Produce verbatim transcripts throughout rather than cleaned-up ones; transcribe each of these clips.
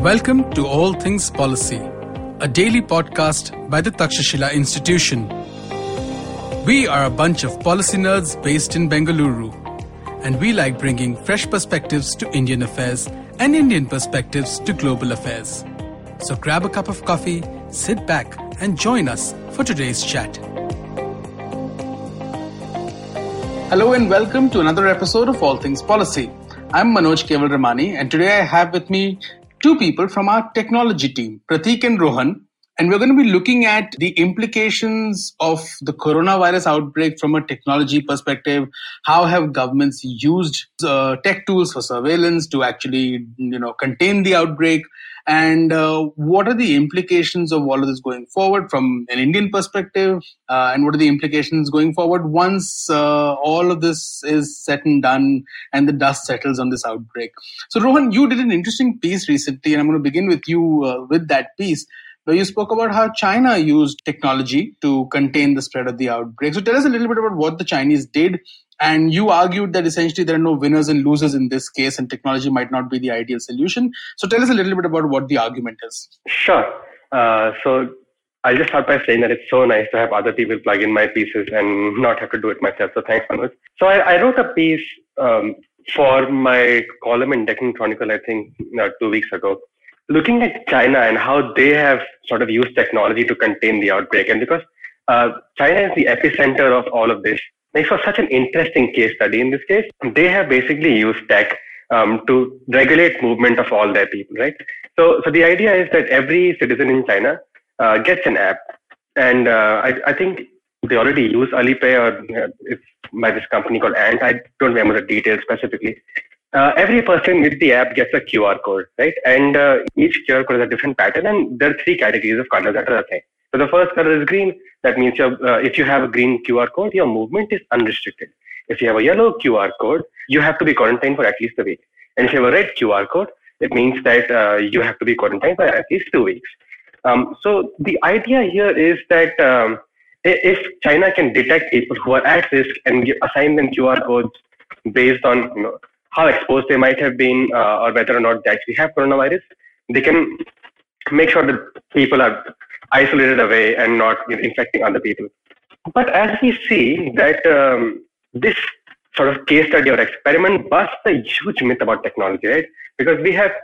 Welcome to All Things Policy, a daily podcast by the Takshashila Institution. We are a bunch of policy nerds based in Bengaluru, and we like bringing fresh perspectives to Indian affairs and Indian perspectives to global affairs. So grab a cup of coffee, sit back, and join us for today's chat. Hello and welcome to another episode of All Things Policy. I'm Manoj Keval Ramani, and today I have with me two people from our technology team, Prateek and Rohan, and we're going to be looking at the implications of the coronavirus outbreak from a technology perspective. How have governments used uh, tech tools for surveillance to actually, you know, contain the outbreak? And uh, what are the implications of all of this going forward from an Indian perspective? Uh, and what are the implications going forward once uh, all of this is said and done and the dust settles on this outbreak? So, Rohan, you did an interesting piece recently, and I'm going to begin with you uh, with that piece, where you spoke about how China used technology to contain the spread of the outbreak. So tell us a little bit about what the Chinese did. And you argued that essentially there are no winners and losers in this case, and technology might not be the ideal solution. So tell us a little bit about what the argument is. Sure. Uh, so I'll just start by saying that it's so nice to have other people plug in my pieces and not have to do it myself. So thanks, Manoj. So I, I wrote a piece um, for my column in Deccan Chronicle, I think, uh, two weeks ago, looking at China and how they have sort of used technology to contain the outbreak. And because uh, China is the epicenter of all of this, makes for such an interesting case study in this case. They have basically used tech um, to regulate movement of all their people, right? So, so the idea is that every citizen in China uh, gets an app. And uh, I, I think they already use Alipay, or uh, it's by this company called Ant. I don't remember the details specifically. Uh, every person with the app gets a Q R code, right? And uh, each Q R code is a different pattern, and there are three categories of colors that are assigned. So the first color is green. That means you're, uh, if you have a green Q R code, your movement is unrestricted. If you have a yellow Q R code, you have to be quarantined for at least a week. And if you have a red Q R code, it means that uh, you have to be quarantined for at least two weeks. Um, so the idea here is that um, if China can detect people who are at risk and give, assign them Q R codes based on, you know, how exposed they might have been, uh, or whether or not they actually have coronavirus, they can make sure that people are isolated away and not, you know, infecting other people. But as we see that um, this sort of case study or experiment busts a huge myth about technology, right? Because we have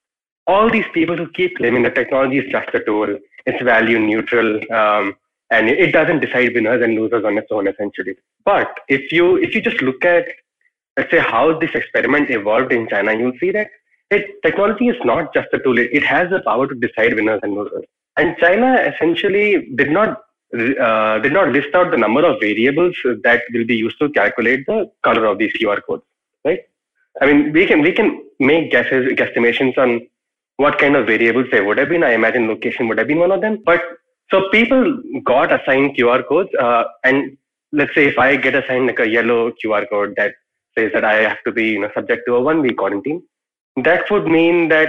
all these people who keep claiming that technology is just a tool, it's value neutral, um, and it doesn't decide winners and losers on its own, essentially. But if you if you just look at, let's say, how this experiment evolved in China, you'll see that it, technology is not just a tool. It, it has the power to decide winners and losers. And China essentially did not uh, did not list out the number of variables that will be used to calculate the color of these Q R codes, right? I mean, we can we can make guesses, guesstimations on what kind of variables they would have been. I imagine location would have been one of them. But so people got assigned Q R codes, uh, and let's say if I get assigned like a yellow Q R code that says that I have to be, you know, subject to a one-week quarantine, that would mean that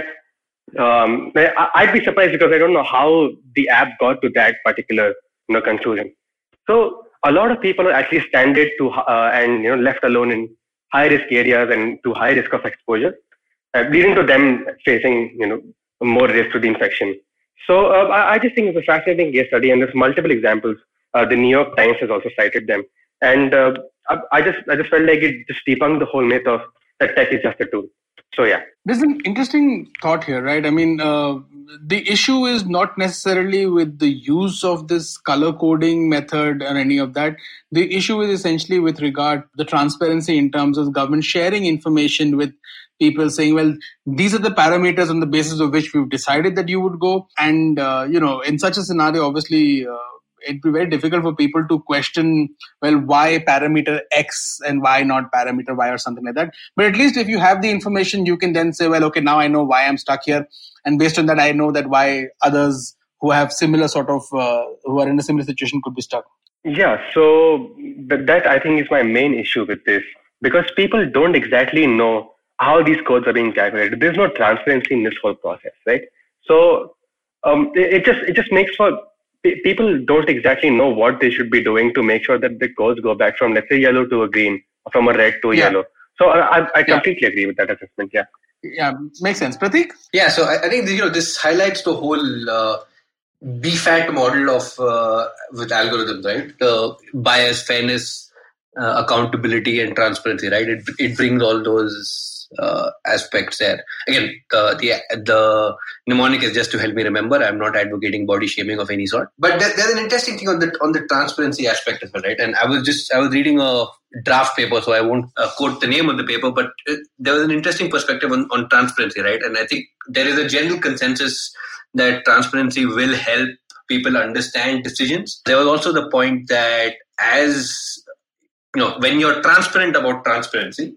um, I'd be surprised because I don't know how the app got to that particular, you know, conclusion. So a lot of people are actually stranded to uh, and you know left alone in high-risk areas and to high risk of exposure, uh, leading to them facing, you know, more risk to the infection. So uh, I, I just think it's a fascinating case study, and there's multiple examples. Uh, the New York Times has also cited them, and uh, I, I just I just felt like it just debunked the whole myth of that tech is just a tool. So yeah, there's an interesting thought here, right? I mean, uh, the issue is not necessarily with the use of this color coding method or any of that. The issue is essentially with regard to the transparency in terms of government sharing information with people, saying, well, these are the parameters on the basis of which we've decided that you would go. And, uh, you know, in such a scenario, obviously, uh, it'd be very difficult for people to question, well, why parameter X and why not parameter Y or something like that. But at least if you have the information, you can then say, well, okay, now I know why I'm stuck here. And based on that, I know that why others who have similar sort of, uh, who are in a similar situation could be stuck. Yeah, so that I think is my main issue with this, because people don't exactly know how these codes are being calculated. There's no transparency in this whole process, right? So um, it, it just it just makes for people don't exactly know what they should be doing to make sure that the codes go back from, let's say, yellow to a green, or from a red to a yeah. yellow. So I, I completely yeah. agree with that assessment. Yeah. Yeah, makes sense. Prateek? Yeah, so I, I think you know this highlights the whole uh, B FAT model of uh, with algorithms, right? The bias, fairness, uh, accountability, and transparency, right? It it brings all those uh, aspects there. Again, the the the mnemonic is just to help me remember. I'm not advocating body shaming of any sort, but there, there's an interesting thing on the on the transparency aspect as well, right? And I was just I was reading a draft paper, so I won't uh, quote the name of the paper, but it, there was an interesting perspective on, on transparency, right? And I think there is a general consensus that transparency will help people understand decisions. There was also the point that as you know, when you're transparent about transparency,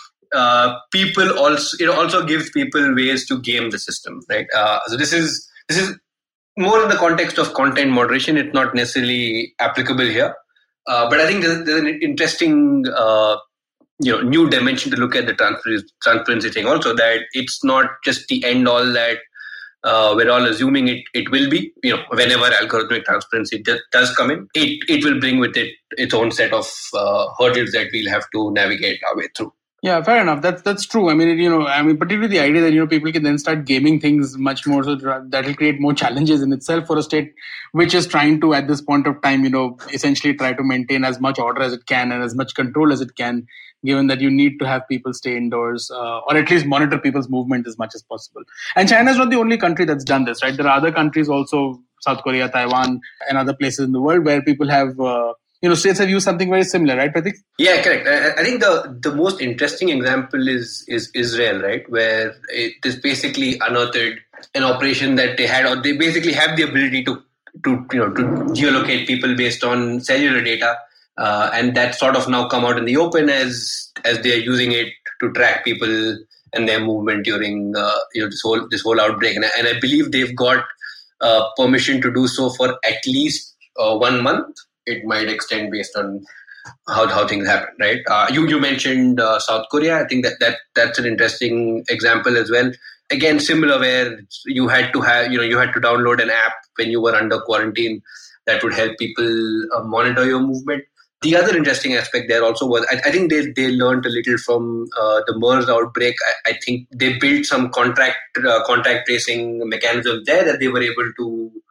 uh, people also it also gives people ways to game the system, right? Uh, so this is this is more in the context of content moderation. It's not necessarily applicable here, uh, but I think there's, there's an interesting uh, you know new dimension to look at the transparency, transparency thing. Also, that it's not just the end all that uh, we're all assuming it, it will be. You know, whenever algorithmic transparency does, does come in, it it will bring with it its own set of uh, hurdles that we'll have to navigate our way through. Yeah, fair enough. That's that's true. I mean, you know, I mean, particularly the idea that you know people can then start gaming things much more, so that will create more challenges in itself for a state which is trying to, at this point of time, you know, essentially try to maintain as much order as it can and as much control as it can, given that you need to have people stay indoors uh, or at least monitor people's movement as much as possible. And China is not the only country that's done this, right? There are other countries also, South Korea, Taiwan, and other places in the world where people have. Uh, You know, states have used something very similar, right, Prateek? Yeah, correct. I, I think the, the most interesting example is is Israel, right, where it is basically unearthed an operation that they had, or they basically have the ability to to you know to geolocate people based on cellular data, uh, and that sort of now come out in the open as as they are using it to track people and their movement during uh, you know this whole this whole outbreak, and I, and I believe they've got uh, permission to do so for at least uh, one month. It might extend based on how how things happen, right? Uh, you you mentioned uh, South Korea. I think that, that that's an interesting example as well. Again, similar, where you had to have you know you had to download an app when you were under quarantine that would help people uh, monitor your movement. The other interesting aspect there also was I, I think they they learned a little from uh, the MERS outbreak. I, I think they built some contract uh, contact tracing mechanisms there that they were able to.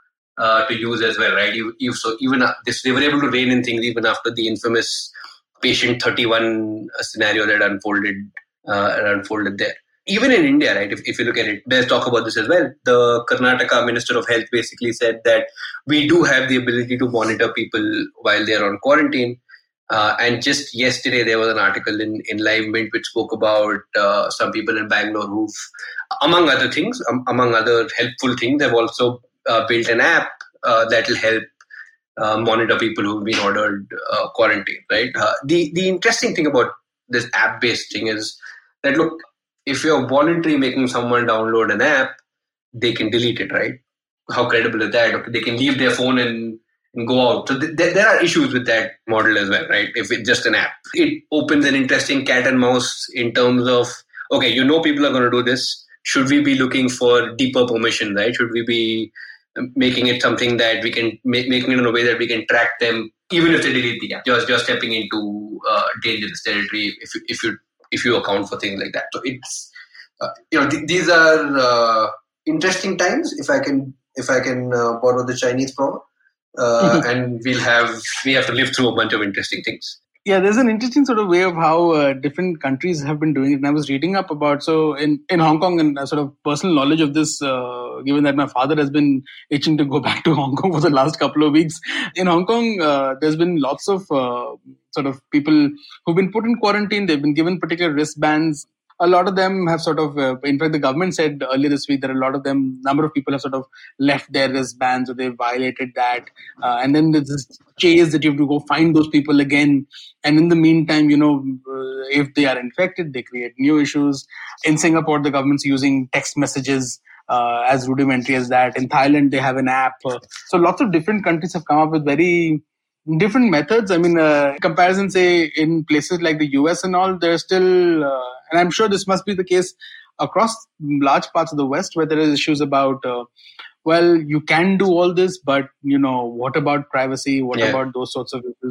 Uh, to use as well, right? You, you, so even uh, this, they were able to rein in things even after the infamous patient thirty-one scenario that unfolded uh, unfolded there. Even in India, right? If, if you look at it, there's talk about this as well. The Karnataka Minister of Health basically said that we do have the ability to monitor people while they're on quarantine. Uh, and just yesterday, there was an article in, in Live Mint which spoke about uh, some people in Bangalore who've, among other things, um, among other helpful things, have also uh, built an app uh, that will help uh, monitor people who've been ordered uh, quarantine, right? Uh, the, the interesting thing about this app-based thing is that, look, if you're voluntarily making someone download an app, they can delete it, right? How credible is that? Okay, they can leave their phone and and go out. So th- th- there are issues with that model as well, right? If it's just an app, it opens an interesting cat and mouse in terms of, okay, you know people are going to do this. Should we be looking for deeper permission, right? Should we be making it something that we can, make, making it in a way that we can track them, even if they delete the app? Just, just stepping into uh, dangerous territory if you, if you, if you account for things like that. So it's, uh, you know, th- these are uh, interesting times, if I can, if I can uh, borrow the Chinese proverb. Uh, and we'll have we have to live through a bunch of interesting things. Yeah, there's an interesting sort of way of how uh, different countries have been doing it. And I was reading up about, so in, in Hong Kong, and uh, sort of personal knowledge of this, uh, given that my father has been itching to go back to Hong Kong for the last couple of weeks. In Hong Kong, uh, there's been lots of uh, sort of people who've been put in quarantine. They've been given particular wristbands. A lot of them have sort of, uh, in fact, the government said earlier this week that a lot of them, number of people have sort of left their wristbands or they violated that. Uh, and then there's this chase that you have to go find those people again. And in the meantime, you know, uh, if they are infected, they create new issues. In Singapore, the government's using text messages uh, as rudimentary as that. In Thailand, they have an app. Uh, so lots of different countries have come up with very different methods. I mean, uh, comparison, say, in places like the U S and all, there's still, uh, and I'm sure this must be the case across large parts of the West, where there is issues about, uh, well, you can do all this, but, you know, what about privacy? What yeah. about those sorts of issues?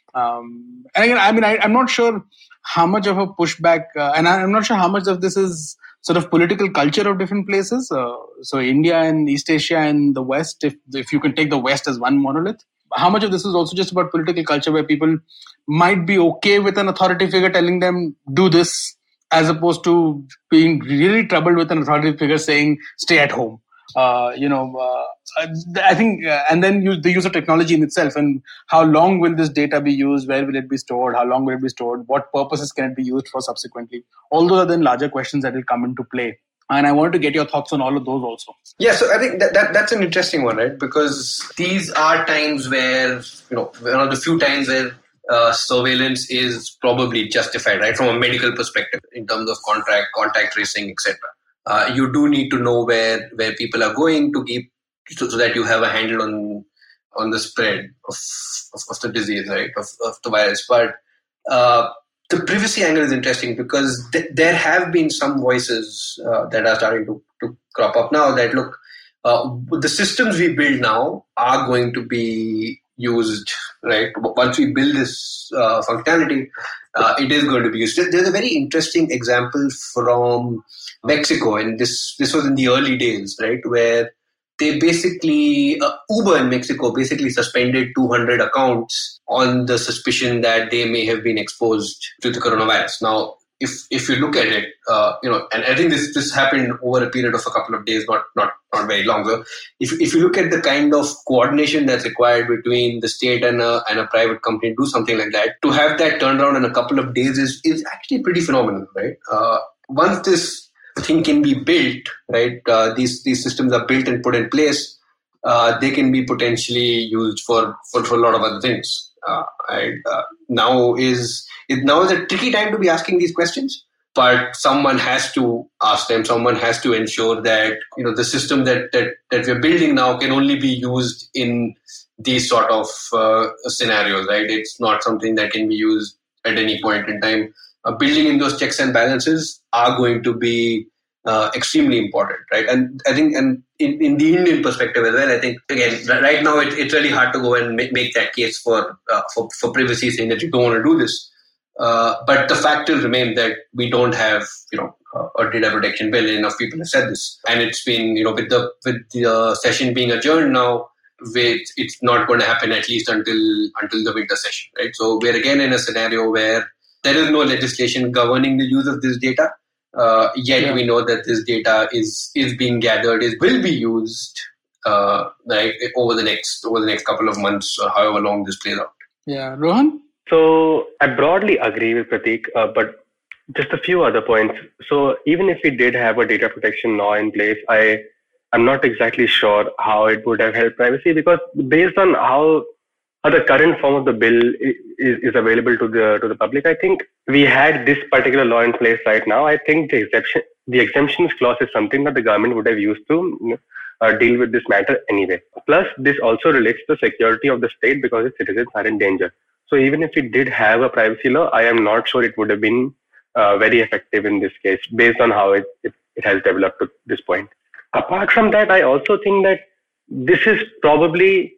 Um, and again, I mean, I, I'm not sure how much of a pushback, uh, and I'm not sure how much of this is sort of political culture of different places. Uh, so India and East Asia and the West, if if you can take the West as one monolith, how much of this is also just about political culture where people might be okay with an authority figure telling them do this, as opposed to being really troubled with an authority figure saying stay at home. Uh, you know, uh, I think, uh, and then use the use of technology in itself, and how long will this data be used? Where will it be stored? How long will it be stored? What purposes can it be used for subsequently? All those are then larger questions that will come into play. And I wanted to get your thoughts on all of those also. Yeah, so I think that, that that's an interesting one, right? Because these are times where, you know, one of the few times where uh, surveillance is probably justified, right? From a medical perspective, in terms of contract, contact tracing, et cetera. Uh, you do need to know where, where people are going to keep, so, so that you have a handle on on the spread of of, of the disease, right? Of, of the virus. But uh, the privacy angle is interesting because th- there have been some voices uh, that are starting to, to crop up now that look, uh, the systems we build now are going to be used, right? Once we build this uh, functionality, uh, it is going to be used. There's a very interesting example from Mexico, and this this was in the early days, right, where they basically, uh, Uber in Mexico basically suspended two hundred accounts on the suspicion that they may have been exposed to the coronavirus. Now, if if you look at it, uh, you know, and I think this this happened over a period of a couple of days, not not not very long. So, if if you look at the kind of coordination that's required between the state and a and a private company to do something like that, to have that turned around in a couple of days is is actually pretty phenomenal, right? Uh, once this thing can be built, right? Uh, these these systems are built and put in place. Uh, they can be potentially used for, for, for a lot of other things. Uh, and uh, now is it now is a tricky time to be asking these questions, but someone has to ask them. Someone has to ensure that you know the system that that that we're building now can only be used in these sort of uh, scenarios, right? It's not something that can be used at any point in time. Uh, building in those checks and balances are going to be uh, extremely important, right? And I think, and in, in the Indian perspective as well, I think again, right now it, it's really hard to go and make, make that case for, uh, for for privacy, saying that you don't want to do this. Uh, but the fact will remain that we don't have, you know, a data protection bill. Enough people have said this, and it's been, you know, with the with the uh, session being adjourned now, with it's not going to happen at least until until the winter session, right? So we're again in a scenario where there is no legislation governing the use of this data. Uh, yet yeah. we know that this data is is being gathered, is will be used uh, right over the next over the next couple of months or however long this plays out. Yeah, Rohan. So I broadly agree with Prateek, uh, but just a few other points. So even if we did have a data protection law in place, I I'm not exactly sure how it would have helped privacy, because based on how how the current form of the bill is, is available to the to the public, I think we had this particular law in place right now. I think the exemption the exemptions clause is something that the government would have used to you know, uh, deal with this matter anyway. Plus, this also relates to the security of the state because its citizens are in danger. So even if we did have a privacy law, I am not sure it would have been uh, very effective in this case, based on how it, it, it has developed to this point. Apart from that, I also think that this is probably,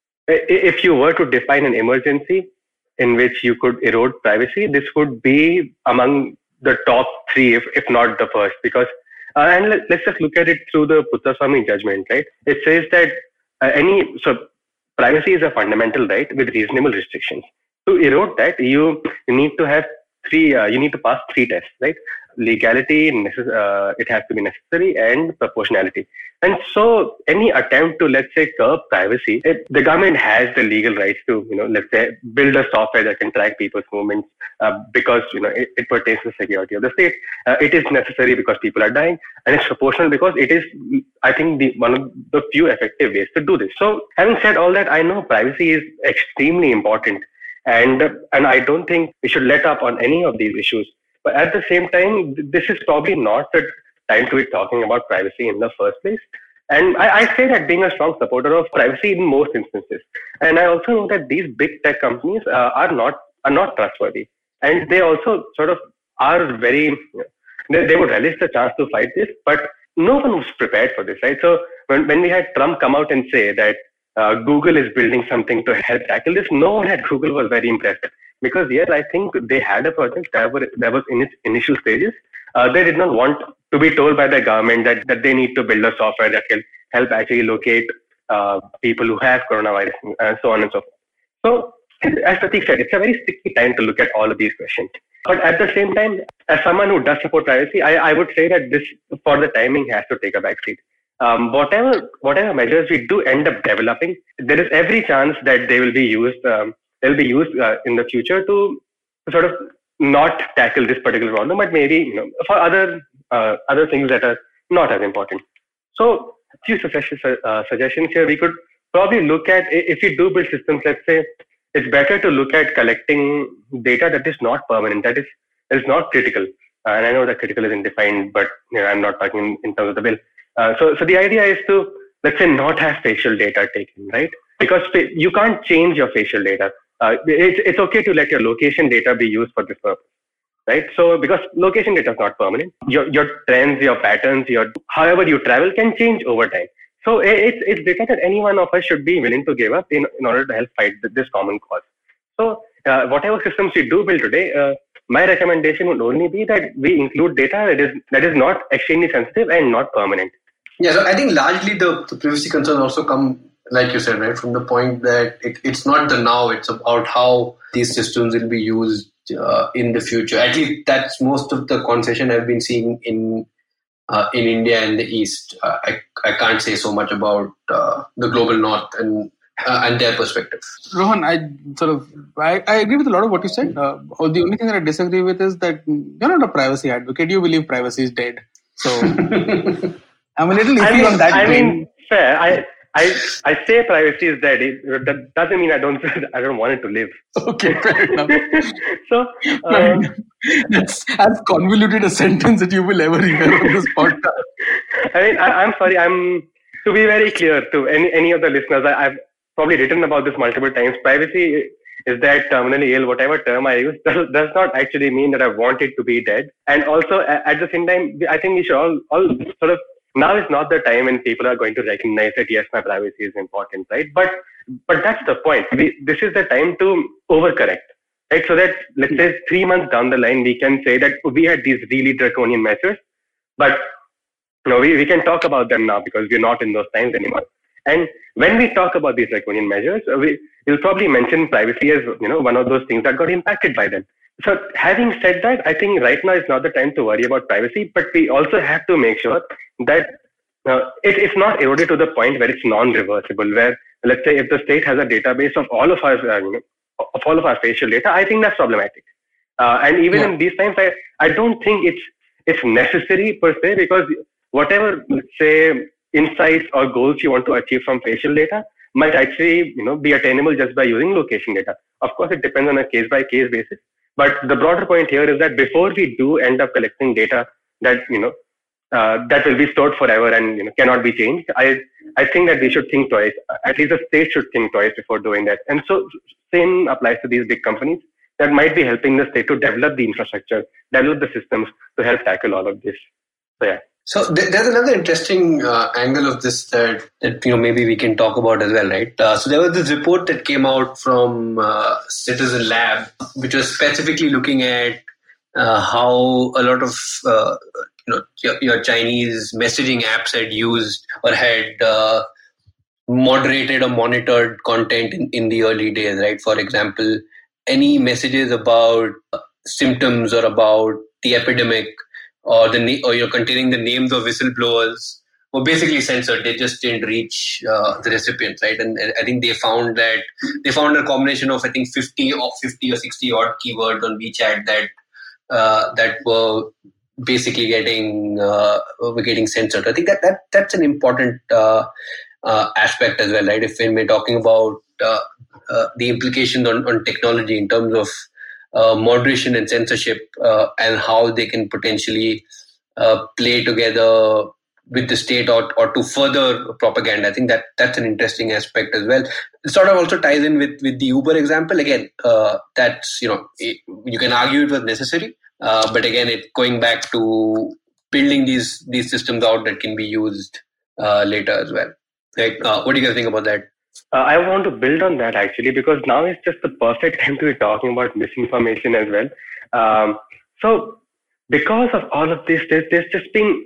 if you were to define an emergency in which you could erode privacy, this would be among the top three, if, if not the first. Because, uh, and let, let's just look at it through the Puttaswamy judgment, right? It says that uh, any, so privacy is a fundamental right with reasonable restrictions. To erode that, you, you need to have three, uh, you need to pass three tests, right? Legality, necess- uh, it has to be necessary, and proportionality. And so any attempt to, let's say, curb privacy, it, the government has the legal rights to, you know, let's say, build a software that can track people's movements uh, because, you know, it, it pertains to the security of the state. Uh, it is necessary because people are dying, and it's proportional because it is, I think, the one of the few effective ways to do this. So having said all that, I know privacy is extremely important, and and I don't think we should let up on any of these issues. But at the same time, this is probably not the time to be talking about privacy in the first place. And I, I say that being a strong supporter of privacy in most instances. And I also know that these big tech companies uh, are not are not trustworthy. And they also sort of are very, they, they would relish the chance to fight this, but no one was prepared for this, right? So when, when we had Trump come out and say that uh, Google is building something to help tackle this. No one at Google was very impressed because yes, I think they had a project that was, that was in its initial stages. Uh, they did not want to be told by the government that, that they need to build a software that can help actually locate uh, people who have coronavirus and so on and so forth. So, as Prateek said, it's a very sticky time to look at all of these questions. But at the same time, as someone who does support privacy, I, I would say that this, for the timing, has to take a backseat. Um, whatever whatever measures we do end up developing, there is every chance that they will be used. Um, they'll be used uh, in the future to, to sort of not tackle this particular problem, but maybe you know for other uh, other things that are not as important. So, a few suggestions uh, suggestions here. We could probably look at, if you do build systems. Let's say it's better to look at collecting data that is not permanent, that is that is not critical. Uh, and I know that critical isn't defined, but you know, I'm not talking in terms of the bill. Uh, so, so the idea is to, let's say, not have facial data taken, right? Because you can't change your facial data. Uh, it's, it's okay to let your location data be used for this purpose, right? So, because location data is not permanent, your your trends, your patterns, your however you travel can change over time. So, it's it's data that any one of us should be willing to give up in, in order to help fight this common cause. So, uh, whatever systems we do build today, uh, my recommendation would only be that we include data that is that is not extremely sensitive and not permanent. Yeah, so I think largely the, the privacy concerns also come, like you said, right, from the point that it, it's not the now, it's about how these systems will be used uh, in the future. At least that's most of the conversation I've been seeing in uh, in India and the East. Uh, I I can't say so much about uh, the global North and uh, and their perspective. Rohan, I sort of I, I agree with a lot of what you said. Uh, the only thing that I disagree with is that you're not a privacy advocate. You believe privacy is dead. So. I'm a little iffy I mean, on that. I claim. mean, fair. I, I, I say privacy is dead. It, that doesn't mean I don't, I don't want it to live. Okay, fair enough. so, fair uh, enough. That's as convoluted a sentence that you will ever hear on this podcast. I mean, I, I'm sorry. I'm to be very clear to any any of the listeners. I, I've probably written about this multiple times. Privacy is that terminally ill. Whatever term I use does, does not actually mean that I want it to be dead. And also, at the same time, I think we should all all sort of. Now is not the time when people are going to recognize that yes, my privacy is important, right? But but that's the point. We, this is the time to overcorrect, right? So that let's say three months down the line, we can say that we had these really draconian measures, but you know we, we can talk about them now because we're not in those times anymore. And when we talk about these draconian measures, we will probably mention privacy as you know one of those things that got impacted by them. So having said that, I think right now is not the time to worry about privacy, but we also have to make sure that uh, it, it's not eroded to the point where it's non-reversible, where let's say if the state has a database of all of our, uh, you know, of all of our facial data, I think that's problematic. Uh, and even yeah. in these times, I, I don't think it's, it's necessary per se, because whatever, let's say, insights or goals you want to achieve from facial data might actually, you know, be attainable just by using location data. Of course, it depends on a case by case basis. But the broader point here is that before we do end up collecting data that you know uh, that will be stored forever and you know cannot be changed, I I think that we should think twice. At least the state should think twice before doing that. And so same applies to these big companies that might be helping the state to develop the infrastructure, develop the systems to help tackle all of this. So yeah. So th- there's another interesting uh, angle of this that, that you know maybe we can talk about as well, right? Uh, so there was this report that came out from uh, Citizen Lab, which was specifically looking at uh, how a lot of uh, you know your, your Chinese messaging apps had used or had uh, moderated or monitored content in, in the early days, right? For example, any messages about symptoms or about the epidemic, or the or you're containing the names of whistleblowers were basically censored. They just didn't reach uh, the recipients, right? And, and I think they found that they found a combination of I think fifty or fifty or sixty odd keywords on WeChat that uh, that were basically getting uh, were getting censored. I think that that that's an important uh, uh, aspect as well, right? If when we're talking about uh, uh, the implications on, on technology in terms of Uh, moderation and censorship uh, and how they can potentially uh, play together with the state or, or to further propaganda. I think that that's an interesting aspect as well. It sort of also ties in with, with the Uber example. Again, uh, that's, you know, it, you can argue it was necessary, uh, but again, it going back to building these these systems out that can be used uh, later as well. Like, uh, what do you guys think about that? Uh, I want to build on that actually because now is just the perfect time to be talking about misinformation as well. Um, so, because of all of this, there's, there's just been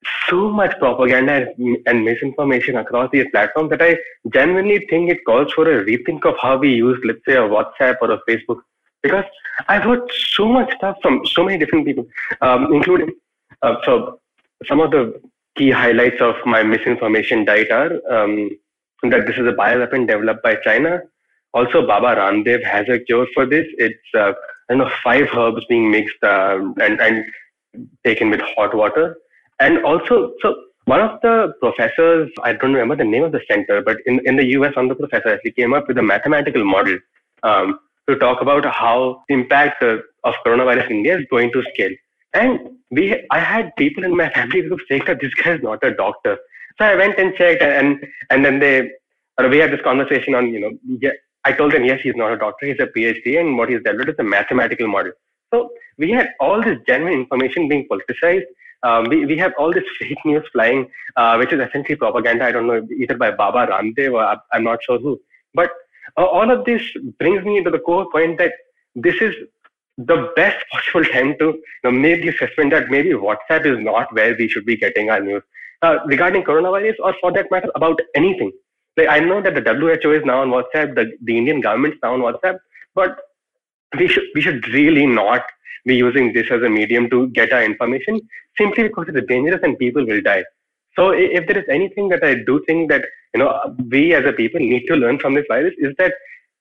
so much propaganda and, and misinformation across these platforms that I genuinely think it calls for a rethink of how we use, let's say, a WhatsApp or a Facebook. Because I've heard so much stuff from so many different people, um, including uh, so some of the key highlights of my misinformation diet are. Um, that this is a bioweapon developed by China. Also, Baba Ramdev has a cure for this. It's uh, you know five herbs being mixed uh, and and taken with hot water. And also, so one of the professors, I don't remember the name of the center, but in, in the U S, one of the professors he came up with a mathematical model um, to talk about how the impact uh, of coronavirus in India is going to scale. And we, I had people in my family group saying that this guy is not a doctor. So I went and checked, and and then they, or we had this conversation on, you know, yeah, I told them yes, he's not a doctor, he's a PhD, and what he's developed is a mathematical model. So we had all this genuine information being politicized. Um, we, we have all this fake news flying, uh, which is essentially propaganda. I don't know, either by Baba Ramdev or I, I'm not sure who. But uh, all of this brings me to the core point that this is the best possible time to you know, make the assessment that maybe WhatsApp is not where we should be getting our news uh, regarding coronavirus, or for that matter, about anything. Like I know that the W H O is now on WhatsApp, the, the Indian government's now on WhatsApp, but we should we should really not be using this as a medium to get our information simply because it's dangerous and people will die. So if there is anything that I do think that you know we as a people need to learn from this virus is that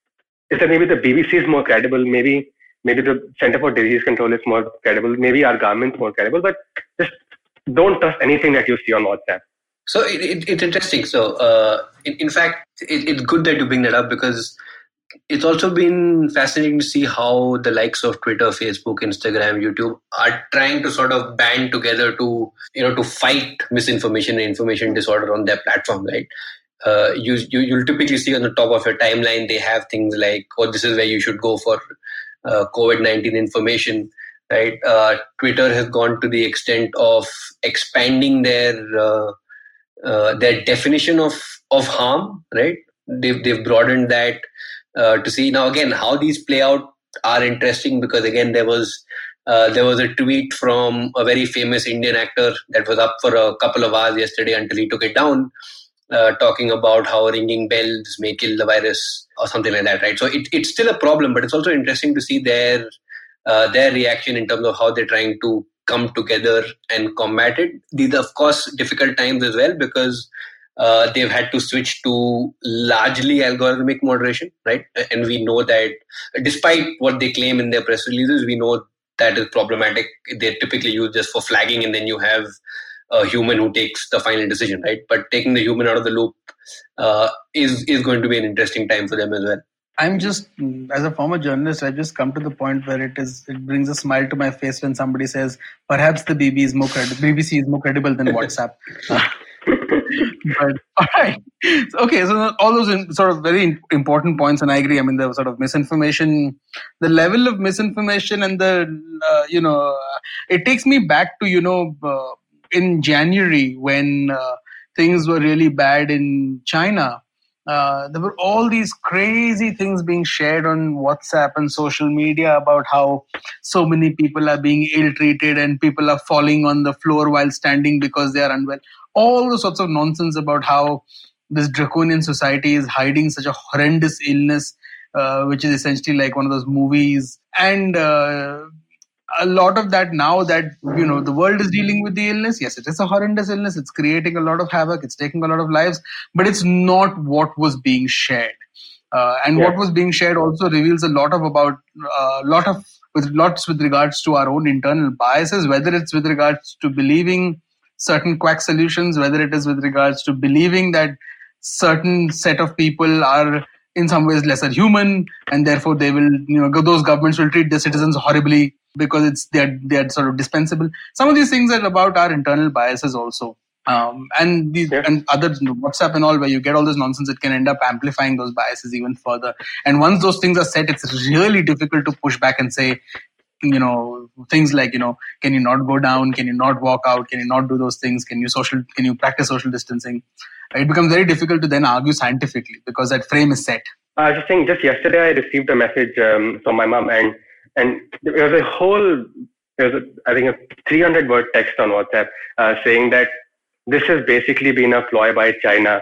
is that maybe the B B C is more credible, maybe maybe the Center for Disease Control is more credible, maybe our government's more credible, but just don't trust anything that you see on WhatsApp. So it, it, it's interesting. So uh, in, in fact, it, it's good that you bring that up because it's also been fascinating to see how the likes of Twitter, Facebook, Instagram, YouTube are trying to sort of band together to, you know, to fight misinformation and information disorder on their platform, right? Uh, you, you, you'll typically see on the top of your timeline, they have things like, oh, this is where you should go for uh, COVID nineteen information, right? Uh, Twitter has gone to the extent of expanding their uh, uh, their definition of, of harm, right? They've, they've broadened that uh, to see. Now, again, how these play out are interesting because, again, there was uh, there was a tweet from a very famous Indian actor that was up for a couple of hours yesterday until he took it down, uh, talking about how ringing bells may kill the virus or something like that, right? So it, it's still a problem, but it's also interesting to see their uh, their reaction in terms of how they're trying to come together and combat it. These are, of course, difficult times as well because uh, they've had to switch to largely algorithmic moderation, right? And we know that despite what they claim in their press releases, we know that is problematic. They're typically used just for flagging, and then you have a human who takes the final decision, right? But taking the human out of the loop uh, is is going to be an interesting time for them as well. I'm just, as a former journalist, I've just come to the point where it is it brings a smile to my face when somebody says, perhaps the B B is more credible, B B C is more credible than WhatsApp. But all right, so, okay. So all those in, sort of very important points, and I agree. I mean, the sort of misinformation, the level of misinformation, and the uh, you know, it takes me back to you know uh, in January when uh, things were really bad in China. Uh, there were all these crazy things being shared on WhatsApp and social media about how so many people are being ill-treated and people are falling on the floor while standing because they are unwell. All the sorts of nonsense about how this draconian society is hiding such a horrendous illness, uh, which is essentially like one of those movies. And uh, a lot of that now that, you know, the world is dealing with the illness. Yes, it is a horrendous illness. It's creating a lot of havoc. It's taking a lot of lives, but it's not what was being shared. Uh, and yeah. What was being shared also reveals a lot of about a uh, lot of with lots with regards to our own internal biases, whether it's with regards to believing certain quack solutions, whether it is with regards to believing that certain set of people are in some ways lesser human, and therefore they will, you know, those governments will treat their citizens horribly because it's they're they're sort of dispensable. Some of these things are about our internal biases also, um, and these yeah. and other WhatsApp and all, where you get all this nonsense, it can end up amplifying those biases even further. And once those things are set, it's really difficult to push back and say, you know, things like, you know, can you not go down? Can you not walk out? Can you not do those things? Can you social? Can you practice social distancing? It becomes very difficult to then argue scientifically because that frame is set. I was just saying, just yesterday I received a message um, from my mom, and and there was a whole, there was a, I think a three hundred word text on WhatsApp uh, saying that this has basically been a ploy by China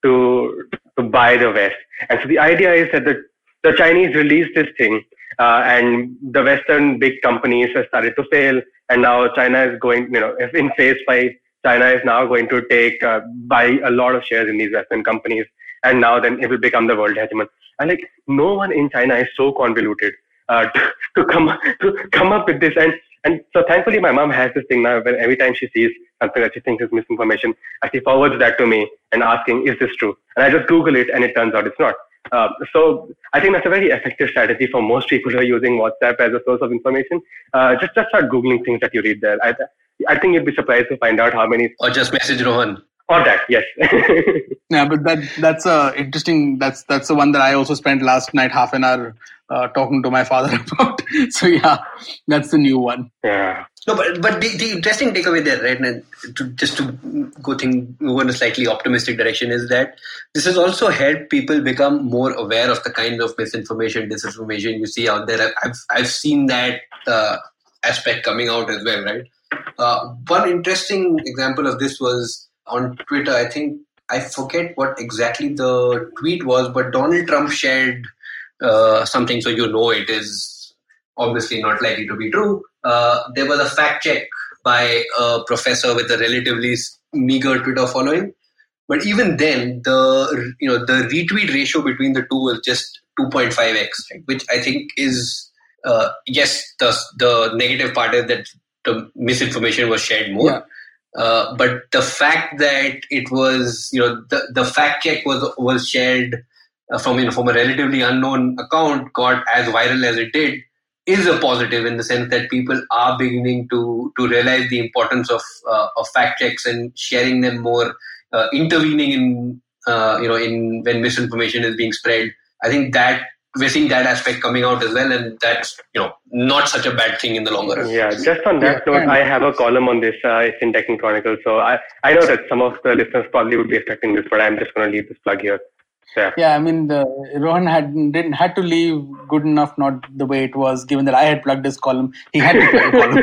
to to buy the West. And so the idea is that the the Chinese released this thing, uh, and the Western big companies have started to fail, and now China is going, you know, in phase five, China is now going to take uh, buy a lot of shares in these Western companies, and now then it will become the world hegemon. And like, no one in China is so convoluted uh, to, to come to come up with this. And and so thankfully, my mom has this thing now where every time she sees something that she thinks is misinformation, she forwards that to me and asking, "Is this true?" And I just Google it, and it turns out it's not. Uh, so I think that's a very effective strategy for most people who are using WhatsApp as a source of information. Uh, just just start Googling things that you read there. I I think you'd be surprised to find out how many. Or just message Rohan. Or that, yes. Yeah, but that that's uh, interesting. That's that's the one that I also spent last night half an hour uh, talking to my father about. So yeah, that's the new one. Yeah. No, but but the, the interesting takeaway there, right, and to, just to go think move in a slightly optimistic direction, is that this has also helped people become more aware of the kind of misinformation, disinformation you see out there. I've I've seen that uh, aspect coming out as well, right? Uh, one interesting example of this was on Twitter. I think I forget what exactly the tweet was, but Donald Trump shared uh, something, so you know it is obviously not likely to be true. Uh, there was a fact check by a professor with a relatively meager Twitter following, but even then, the you know the retweet ratio between the two was just two point five x, right? Which I think is uh, yes, the the negative part is that the misinformation was shared more. Yeah. Uh, but the fact that it was, you know, the, the fact check was was shared uh, from you know from a relatively unknown account, got as viral as it did, is a positive in the sense that people are beginning to to realize the importance of uh, of fact checks and sharing them more, uh, intervening in uh, you know in when misinformation is being spread. I think that we're seeing that aspect coming out as well, and that's you know not such a bad thing in the longer run. Yeah, just on that Yeah, note, I have a column on this. Uh, it's in Teching Chronicles, so I I know that some of the listeners probably would be expecting this, but I'm just going to leave this plug here. Yeah. Yeah, I mean, the, Rohan had didn't had to leave good enough, not the way it was. Given that I had plugged his column, he had to plug a column.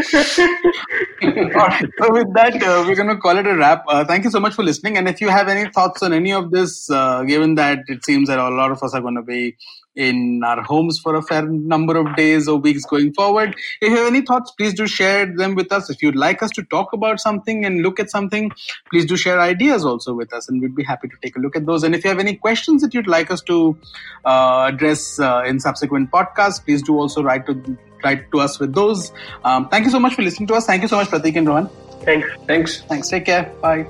All right. So with that, uh, we're going to call it a wrap. Uh, thank you so much for listening. And if you have any thoughts on any of this, uh, given that it seems that a lot of us are going to be in our homes for a fair number of days or weeks going forward, if you have any thoughts, please do share them with us. If you'd like us to talk about something and look at something, please do share ideas also with us, and we'd be happy to take a look at those. And if you have any questions that you'd like us to uh, address uh, in subsequent podcasts, please do also write to write to us with those. Um, thank you so much for listening to us. Thank you so much, Pratik and Rohan. Thanks. Thanks. Thanks. Take care. Bye.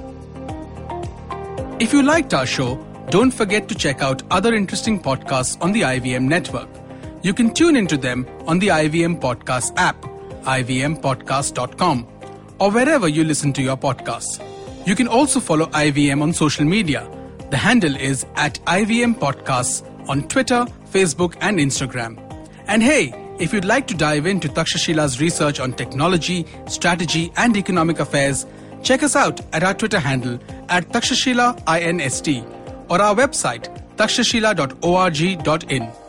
If you liked our show, don't forget to check out other interesting podcasts on the I V M network. You can tune into them on the I V M Podcast app, I V M podcast dot com, or wherever you listen to your podcasts. You can also follow I V M on social media. The handle is at I V M Podcasts on Twitter, Facebook, and Instagram. And hey, if you'd like to dive into Takshashila's research on technology, strategy, and economic affairs, check us out at our Twitter handle at Takshashila Inst or our website takshashila dot org dot in.